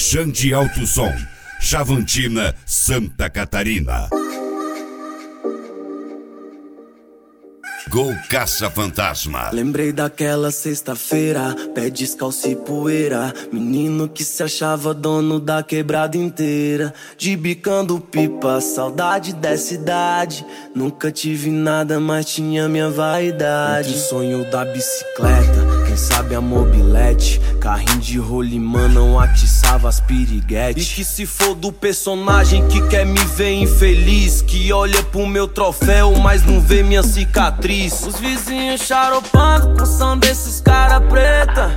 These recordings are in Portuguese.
Xande Alto Som, Chavantina, Santa Catarina. Gol Caça-Fantasma. Lembrei daquela sexta-feira, pé descalço e poeira, menino que se achava dono da quebrada inteira, de bicando pipa, saudade dessa idade. Nunca tive nada, mas tinha minha vaidade. Entre o sonho da bicicleta, quem sabe a mobilete, carrinho de rolimã não atiçava as piriguetes. E que se for do personagem que quer me ver infeliz, que olha pro meu troféu, mas não vê minha cicatriz. Os vizinhos charopando com som desses cara preta.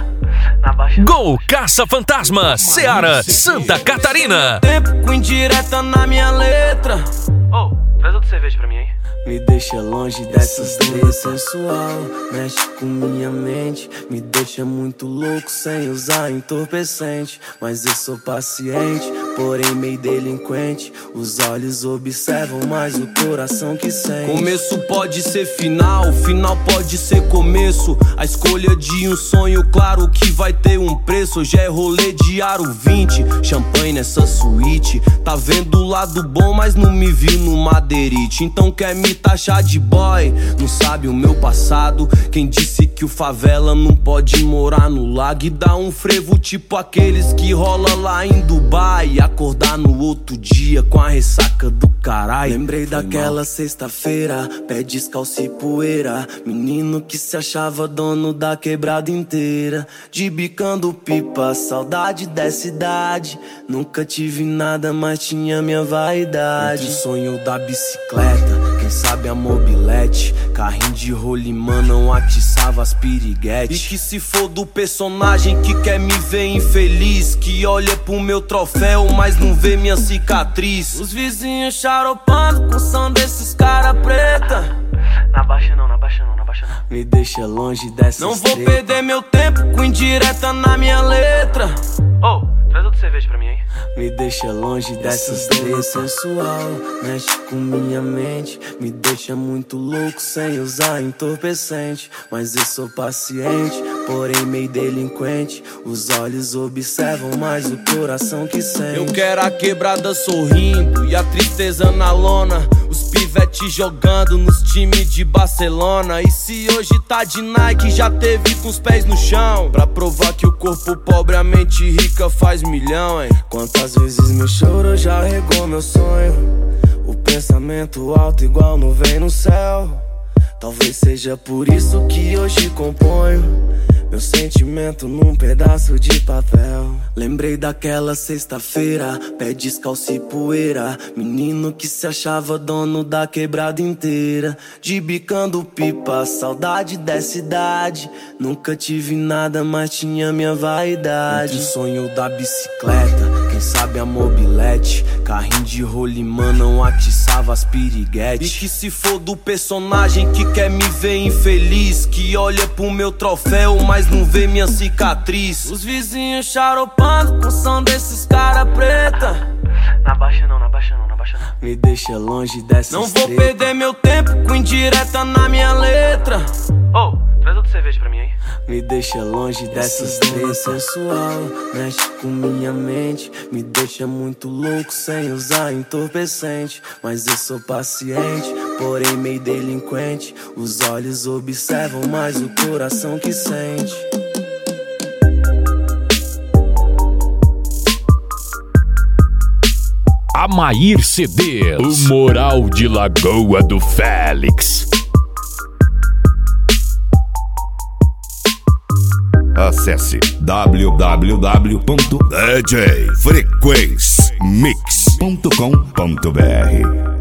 Gol Caça-Fantasma, Ceará, Santa Catarina. Tempo com indireta na minha letra. Oh, traz outra cerveja pra mim, hein? Me deixa longe dessas ideias sensual, mexe com minha mente, me deixa muito louco sem usar entorpecente. Mas eu sou paciente, porém meio delinquente. Os olhos observam, mas o coração que sente. Começo pode ser final, final pode ser começo. A escolha de um sonho, claro que vai ter um preço. Hoje é rolê de aro 20, champanhe nessa suíte. Tá vendo o lado bom, mas não me vi no madeirite. Então quer me taxar de boy, não sabe o meu passado. Quem disse que o favela não pode morar no lago e dar um frevo tipo aqueles que rola lá em Dubai, e acordar no outro dia com a ressaca do caralho. Lembrei daquela sexta-feira, pé descalço e poeira, menino que se achava dono da quebrada inteira, de bicando pipa, saudade dessa idade. Nunca tive nada, mas tinha minha vaidade. Entre o sonho da bicicleta, quem sabe a mobilete, carrinho de rolimã não atiçava as piriguetes. E que se for do personagem que quer me ver infeliz, que olha pro meu troféu, mas não vê minha cicatriz. Os vizinhos charopando com som desses cara preta. Na baixa não, na baixa não, na baixa não. Me deixa longe dessas Não vou treta. perder meu tempo com indireta na minha letra. Oh, traz outra cerveja pra mim, hein? Me deixa longe dessas ideias sensual, mexe com minha mente, me deixa muito louco sem usar entorpecente. Mas eu sou paciente, porém meio delinquente. Os olhos observam, mas o coração que sente. Eu quero a quebrada sorrindo e a tristeza na lona, os pivetes jogando nos times de Barcelona. E se hoje tá de Nike, já teve com os pés no chão, pra provar que o corpo pobre, a mente rica faz milhão, hein? Quantas vezes meu choro já regou meu sonho, o pensamento alto igual nuvem no céu. Talvez seja por isso que hoje componho meu sentimento num pedaço de papel. Lembrei daquela sexta-feira, pé descalço e poeira, menino que se achava dono da quebrada inteira, de bicando pipa, saudade dessa idade. Nunca tive nada, mas tinha minha vaidade. Entre o sonho da bicicleta, quem sabe a mobilete, carrinho de rolimã não atiçava as piriguetes. E que se for do personagem que quer me ver infeliz, que olha pro meu troféu, mas não vê minha cicatriz. Os vizinhos charopando com som desses cara preta. Na baixa não, na baixa não, na baixa não. Me deixa longe dessas Não vou treta. perder meu tempo com indireta na minha letra. Oh, traz outra cerveja pra mim, hein? Me deixa longe dessas ideias sensual, mexe com minha mente, me deixa muito louco sem usar entorpecente. Mas eu sou paciente, porém meio delinquente. Os olhos observam, mas o coração que sente. Amair CDs, o Moral de Lagoa do Félix. Acesse www.djfrequencemix.com.br.